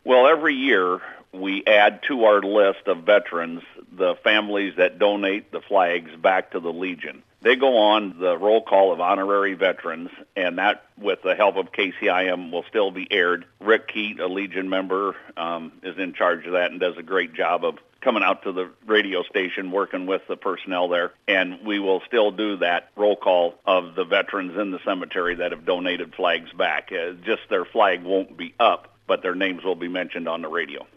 Well, every year we add to our list of veterans the families that donate the flags back to the Legion. They go on the roll call of honorary veterans, and that, with the help of KCIM, will still be aired. Rick Keat, a Legion member, is in charge of that and does a great job of coming out to the radio station, working with the personnel there. And we will still do that roll call of the veterans in the cemetery that have donated flags back. Just their flag won't be up, but their names will be mentioned on the radio.